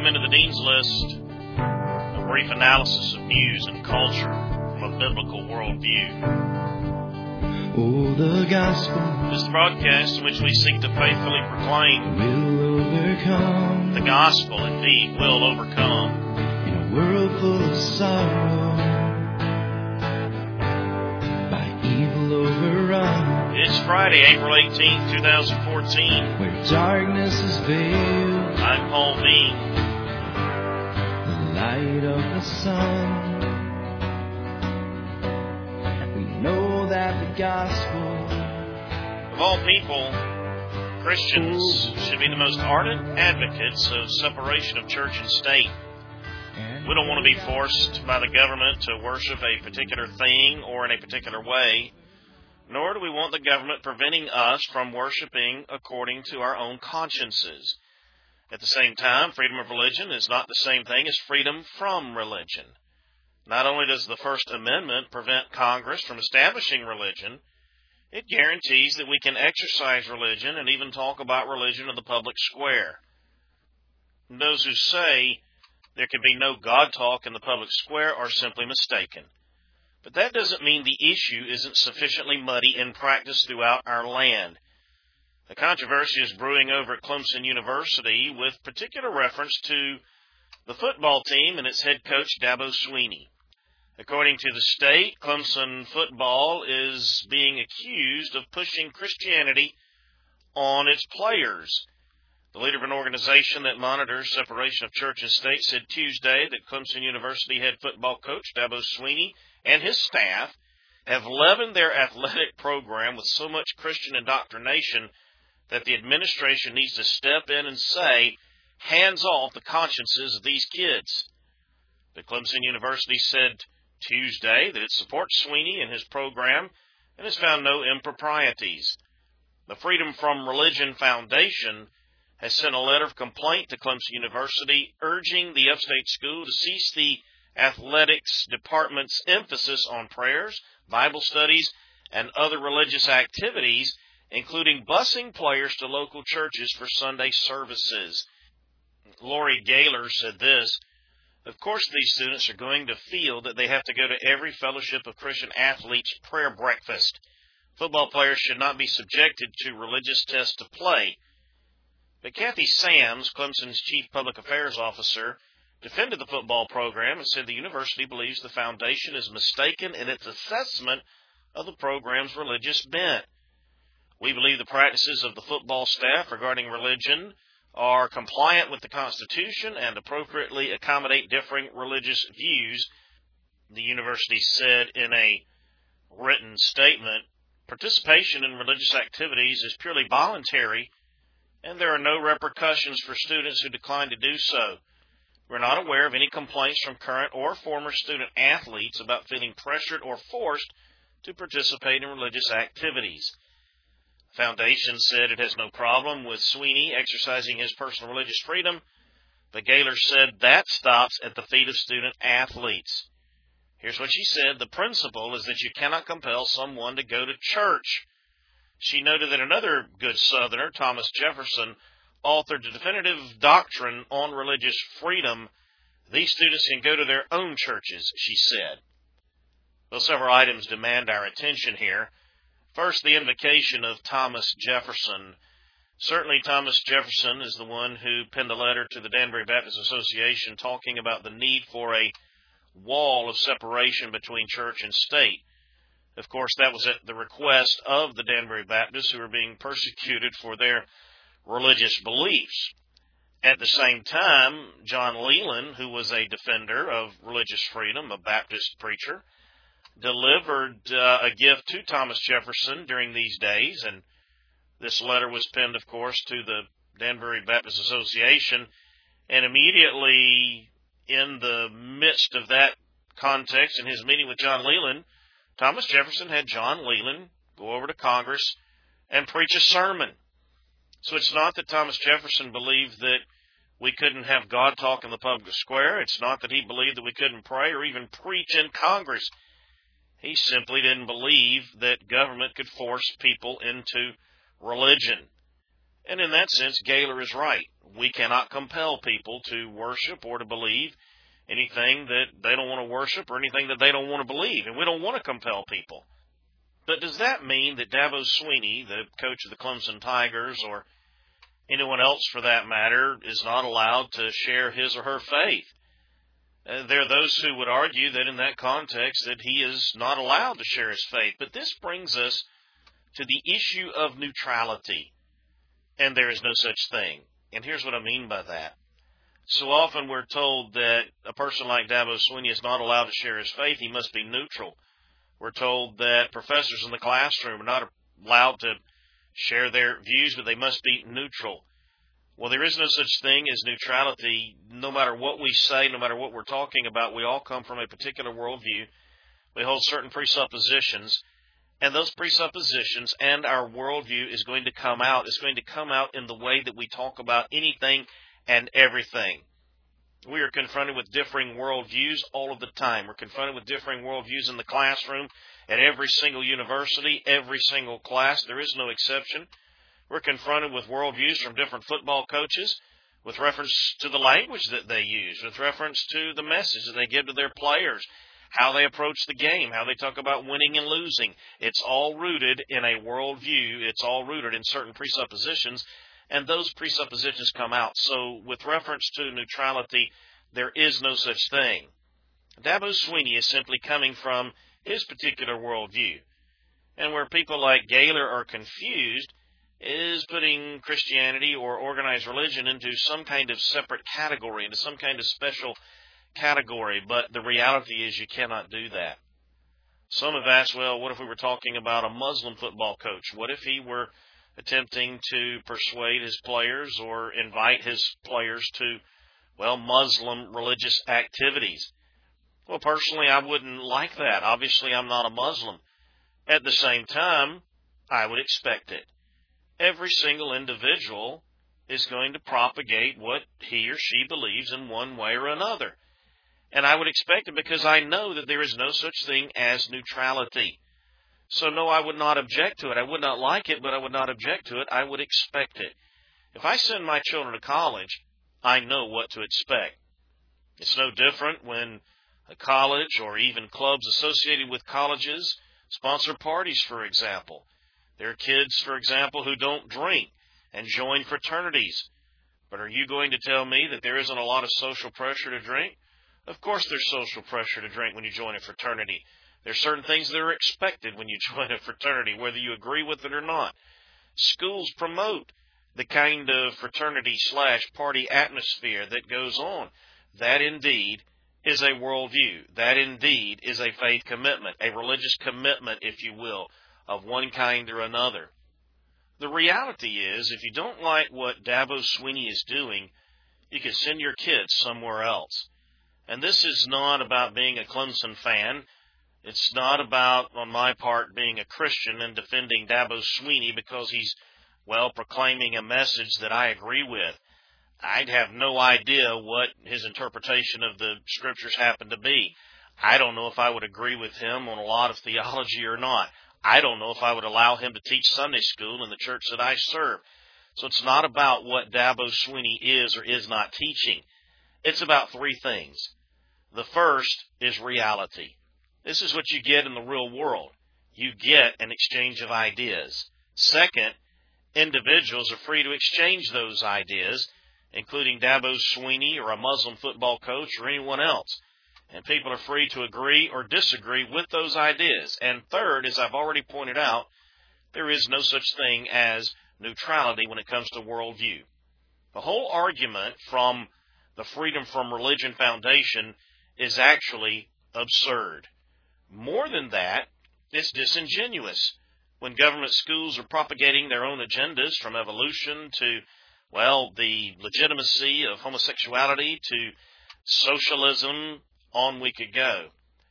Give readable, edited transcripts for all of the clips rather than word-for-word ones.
Welcome into the Dean's List, a brief analysis of news and culture from a biblical worldview. Oh, the gospel. This is the broadcast in which we seek to faithfully proclaim Will overcome. the gospel indeed will overcome. In a world full of sorrow, by evil overrun. It's Friday, April 18th, 2014. Where darkness is veiled, I'm Paul Bean. the light of the sun. We know that the gospel. Of all people, Christians should be the most ardent advocates of separation of church and state. We don't want to be forced by the government to worship a particular thing or in a particular way, nor do we want the government preventing us from worshiping according to our own consciences. At the same time, freedom of religion is not the same thing as freedom from religion. Not only does the First Amendment prevent Congress from establishing religion, it guarantees that we can exercise religion and even talk about religion in the public square. Those who say there can be no God talk in the public square are simply mistaken. But that doesn't mean the issue isn't sufficiently muddy in practice throughout our land. The controversy is brewing over at Clemson University with particular reference to the football team and its head coach, Dabo Swinney. According to the state, Clemson football is being accused of pushing Christianity on its players. The leader of an organization that monitors separation of church and state said Tuesday that Clemson University head football coach Dabo Swinney and his staff have leavened their athletic program with so much Christian indoctrination that the administration needs to step in and say, hands off the consciences of these kids. But Clemson University said Tuesday that it supports Swinney and his program and has found no improprieties. The Freedom from Religion Foundation has sent a letter of complaint to Clemson University urging the upstate school to cease the athletics department's emphasis on prayers, Bible studies, and other religious activities, including busing players to local churches for Sunday services. Lori Gaylor said this, "Of course these students are going to feel that they have to go to every Fellowship of Christian Athletes prayer breakfast. Football players should not be subjected to religious tests to play." But Kathy Sams, Clemson's chief public affairs officer, defended the football program and said the university believes the foundation is mistaken in its assessment of the program's religious bent. "We believe the practices of the football staff regarding religion are compliant with the Constitution and appropriately accommodate differing religious views," the university said in a written statement. "Participation in religious activities is purely voluntary, and there are no repercussions for students who decline to do so. We're not aware of any complaints from current or former student athletes about feeling pressured or forced to participate in religious activities." The foundation said it has no problem with Swinney exercising his personal religious freedom, but Gaylor said that stops at the feet of student athletes. Here's what she said: "The principle is that you cannot compel someone to go to church." She noted that another good Southerner, Thomas Jefferson, authored a definitive doctrine on religious freedom. "These students can go to their own churches," she said. Well, several items demand our attention here. First, the invocation of Thomas Jefferson. Certainly Thomas Jefferson is the one who penned a letter to the Danbury Baptist Association talking about the need for a wall of separation between church and state. Of course, that was at the request of the Danbury Baptists, who are being persecuted for their religious beliefs. At the same time, John Leland, who was a defender of religious freedom, a Baptist preacher, delivered a gift to Thomas Jefferson during these days, and this letter was penned, of course, to the Danbury Baptist Association, and immediately in the midst of that context, in his meeting with John Leland, Thomas Jefferson had John Leland go over to Congress and preach a sermon. So it's not that Thomas Jefferson believed that we couldn't have God talk in the public square. It's not that he believed that we couldn't pray or even preach in Congress. He simply didn't believe that government could force people into religion. And in that sense, Gaylor is right. we cannot compel people to worship or to believe anything that they don't want to worship or anything that they don't want to believe, and we don't want to compel people. But does that mean that Dabo Swinney, the coach of the Clemson Tigers, or anyone else for that matter, is not allowed to share his or her faith? There are those who would argue that in that context that he is not allowed to share his faith. But this brings us to the issue of neutrality, and there is no such thing. And here's what I mean by that. So often we're told that a person like Dabo Swinney is not allowed to share his faith. He must be neutral. We're told that professors in the classroom are not allowed to share their views, but they must be neutral. Well, there is no such thing as neutrality. No matter what we say, no matter what we're talking about, we all come from a particular worldview. We hold certain presuppositions, and those presuppositions and our worldview is going to come out. It's going to come out in the way that we talk about anything and everything. We are confronted with differing worldviews all of the time. We're confronted with differing worldviews in the classroom, at every single university, every single class. There is no exception. We're confronted with worldviews from different football coaches with reference to the language that they use, with reference to the message that they give to their players, how they approach the game, how they talk about winning and losing. It's all rooted in a worldview. It's all rooted in certain presuppositions, and those presuppositions come out. So with reference to neutrality, there is no such thing. Dabo Swinney is simply coming from his particular worldview. And where people like Gaylor are confused is putting Christianity or organized religion into some kind of separate category, into some kind of special category. But the reality is you cannot do that. Some have asked, well, what if we were talking about a Muslim football coach? What if he were attempting to persuade his players or invite his players to, well, Muslim religious activities? Well, personally, I wouldn't like that. Obviously, I'm not a Muslim. At the same time, I would expect it. Every single individual is going to propagate what he or she believes in one way or another. And I would expect it because I know that there is no such thing as neutrality. So no, I would not object to it. I would not like it, but I would not object to it. I would expect it. If I send my children to college, I know what to expect. It's no different when a college or even clubs associated with colleges sponsor parties, for example. There are kids, for example, who don't drink and join fraternities. But are you going to tell me that there isn't a lot of social pressure to drink? Of course there's social pressure to drink when you join a fraternity. There are certain things that are expected when you join a fraternity, whether you agree with it or not. Schools promote the kind of fraternity/party atmosphere that goes on. That indeed is a worldview. That indeed is a faith commitment, a religious commitment, if you will, of one kind or another. The reality is, if you don't like what Dabo Swinney is doing, you can send your kids somewhere else. And this is not about being a Clemson fan. It's not about, on my part, being a Christian and defending Dabo Swinney because he's, well, proclaiming a message that I agree with. I'd have no idea what his interpretation of the Scriptures happen to be. I don't know if I would agree with him on a lot of theology or not. I don't know if I would allow him to teach Sunday school in the church that I serve. So it's not about what Dabo Swinney is or is not teaching. It's about three things. The first is reality. This is what you get in the real world. You get an exchange of ideas. Second, individuals are free to exchange those ideas, including Dabo Swinney or a Muslim football coach or anyone else. And people are free to agree or disagree with those ideas. And third, as I've already pointed out, there is no such thing as neutrality when it comes to worldview. The whole argument from the Freedom from Religion Foundation is actually absurd. More than that, it's disingenuous. When government schools are propagating their own agendas from evolution to, well, the legitimacy of homosexuality to socialism, on we could go.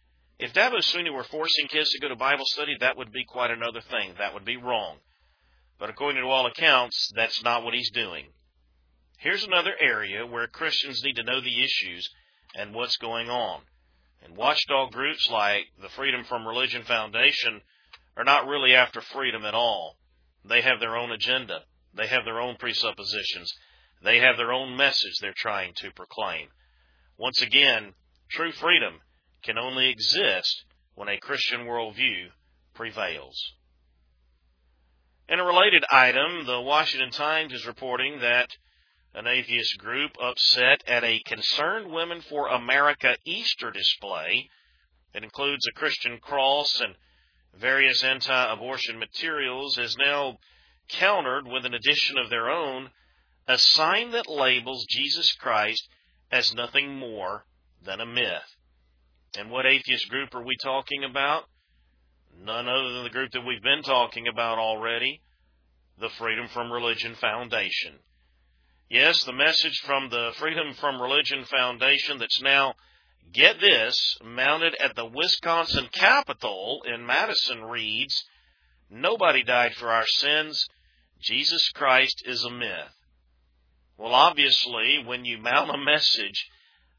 If Dabo Swinney were forcing kids to go to Bible study, that would be quite another thing. That would be wrong. But according to all accounts, that's not what he's doing. Here's another area where Christians need to know the issues and what's going on. And watchdog groups like the Freedom from Religion Foundation are not really after freedom at all. They have their own agenda. They have their own presuppositions. They have their own message they're trying to proclaim. Once again, true freedom can only exist when a Christian worldview prevails. In a related item, the Washington Times is reporting that an atheist group upset at a Concerned Women for America Easter display that includes a Christian cross and various anti-abortion materials is now countered with an addition of their own, a sign that labels Jesus Christ as nothing more than a myth. And what atheist group are we talking about? None other than the group that we've been talking about already, the Freedom From Religion Foundation. Yes, the message from the Freedom From Religion Foundation that's now, get this, mounted at the Wisconsin Capitol in Madison reads, "Nobody died for our sins. Jesus Christ is a myth." Well, obviously, when you mount a message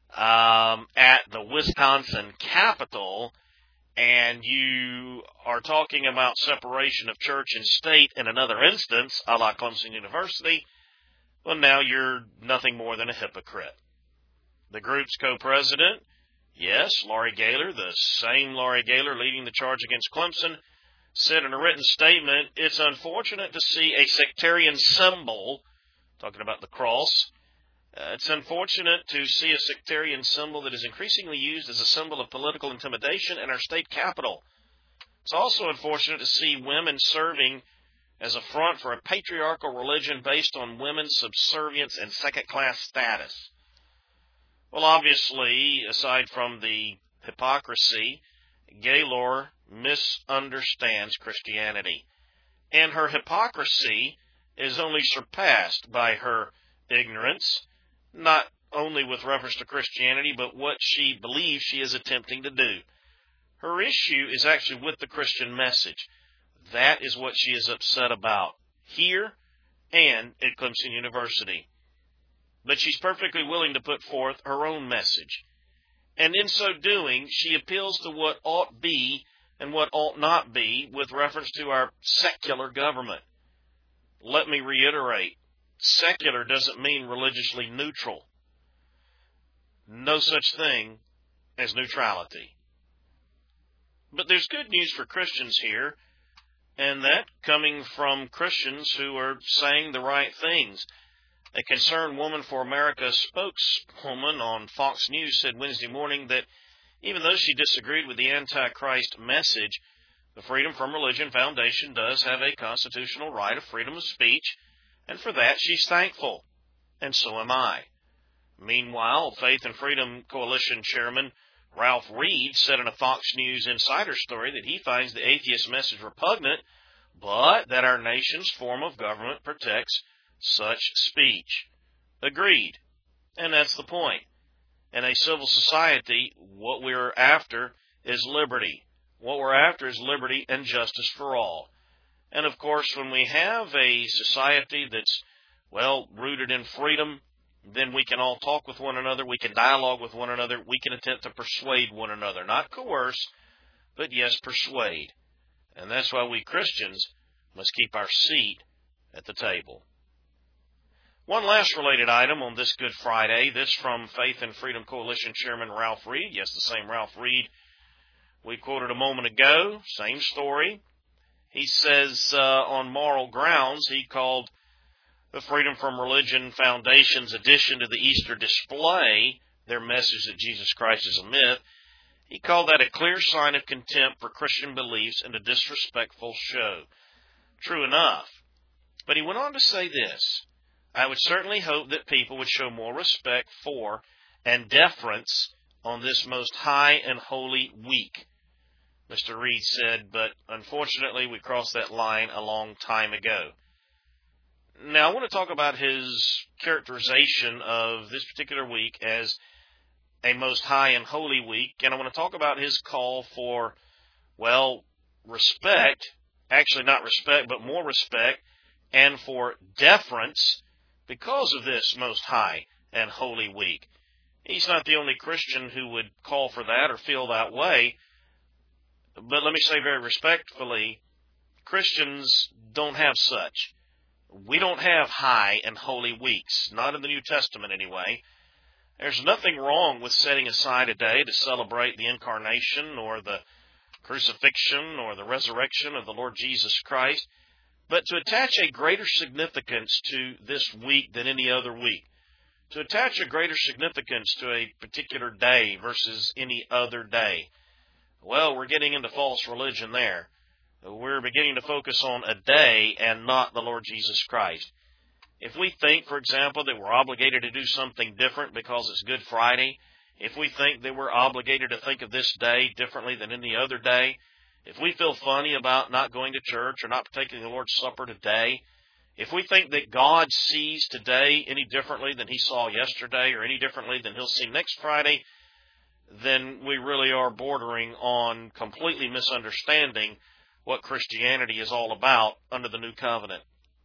at the Wisconsin Capitol and you are talking about separation of church and state in another instance, a la Clemson University, well, now you're nothing more than a hypocrite. The group's co-president, yes, Laurie Gaylor, the same Laurie Gaylor leading the charge against Clemson, said in a written statement, "It's unfortunate to see a sectarian symbol," talking about the cross, "it's unfortunate to see a sectarian symbol that is increasingly used as a symbol of political intimidation in our state capital. It's also unfortunate to see women serving as a front for a patriarchal religion based on women's subservience and second-class status." Well, obviously, aside from the hypocrisy, Gaylor misunderstands Christianity. And her hypocrisy is only surpassed by her ignorance, not only with reference to Christianity, but what she believes she is attempting to do. Her issue is actually with the Christian message. That is what she is upset about, here and at Clemson University. But she's perfectly willing to put forth her own message. And in so doing, she appeals to what ought be and what ought not be with reference to our secular government. Let me reiterate, secular doesn't mean religiously neutral. No such thing as neutrality. But there's good news for Christians here, and that coming from Christians who are saying the right things. A Concerned Woman for America spokeswoman on Fox News said Wednesday morning that even though she disagreed with the Antichrist message, the Freedom From Religion Foundation does have a constitutional right of freedom of speech, and for that she's thankful, and so am I. Meanwhile, Faith and Freedom Coalition Chairman Ralph Reed said in a Fox News Insider story that he finds the atheist message repugnant, but that our nation's form of government protects such speech. Agreed. And that's the point. In a civil society, what we're after is liberty. What we're after is liberty and justice for all. And of course, when we have a society that's, rooted in freedom, then we can all talk with one another, we can dialogue with one another, we can attempt to persuade one another. Not coerce, but yes, persuade. And that's why we Christians must keep our seat at the table. One last related item on this Good Friday, this from Faith and Freedom Coalition Chairman Ralph Reed. Yes, the same Ralph Reed we quoted a moment ago, same story. He says on moral grounds, he called the Freedom From Religion Foundation's addition to the Easter display, their message that Jesus Christ is a myth, he called that a clear sign of contempt for Christian beliefs and a disrespectful show. True enough. But he went on to say this: I would certainly hope that people would show more respect for and deference on this most high and holy week. Mr. Reed said, but unfortunately we crossed that line a long time ago. Now I want to talk about his characterization of this particular week as a most high and holy week, and I want to talk about his call for, respect, actually not respect, but more respect, and for deference because of this most high and holy week. He's not the only Christian who would call for that or feel that way, but let me say very respectfully, Christians don't have such. We don't have high and holy weeks, not in the New Testament anyway. There's nothing wrong with setting aside a day to celebrate the incarnation or the crucifixion or the resurrection of the Lord Jesus Christ, but to attach a greater significance to this week than any other week, to attach a greater significance to a particular day versus any other day, well, we're getting into false religion there. We're beginning to focus on a day and not the Lord Jesus Christ. If we think, for example, that we're obligated to do something different because it's Good Friday, if we think that we're obligated to think of this day differently than any other day, if we feel funny about not going to church or not partaking of the Lord's Supper today, if we think that God sees today any differently than He saw yesterday or any differently than He'll see next Friday, then we really are bordering on completely misunderstanding what Christianity is all about under the New Covenant.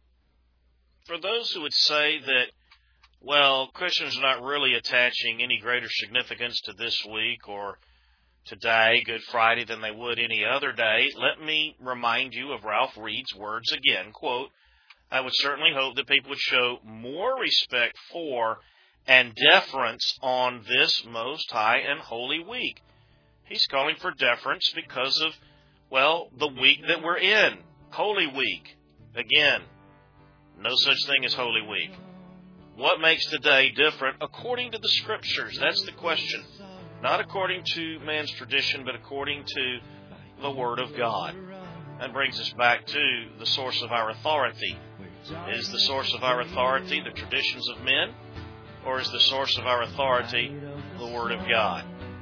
For those who would say that, well, Christians are not really attaching any greater significance to this week or today, Good Friday, than they would any other day, let me remind you of Ralph Reed's words again, quote, I would certainly hope that people would show more respect for and deference on this most high and holy week. He's calling for deference because of, well, the week that we're in, Holy Week. Again, no such thing as Holy Week. What makes today different according to the Scriptures? That's the question. Not according to man's tradition, but according to the Word of God. That brings us back to the source of our authority. Is the source of our authority the traditions of men? Or is the source of our authority the Word of God?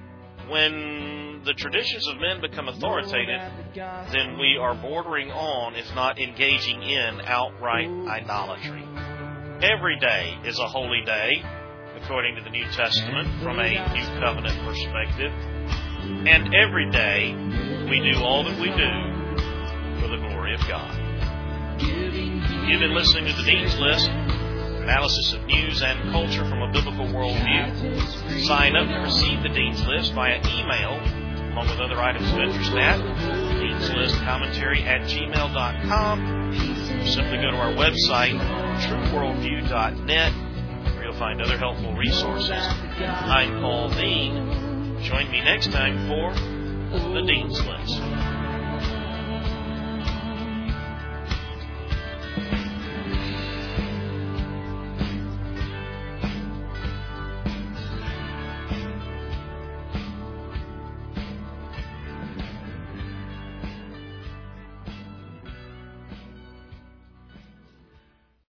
When the traditions of men become authoritative, then we are bordering on, if not engaging in, outright idolatry. Every day is a holy day, according to the New Testament, from a New Covenant perspective. And every day we do all that we do for the glory of God. You've been listening to the Dean's List, analysis of news and culture from a biblical worldview. Sign up to receive the Dean's List via email, along with other items of interest at deanslistcommentary@gmail.com. Or simply go to our website, trueworldview.net, where you'll find other helpful resources. I'm Paul Dean. Join me next time for the Dean's List.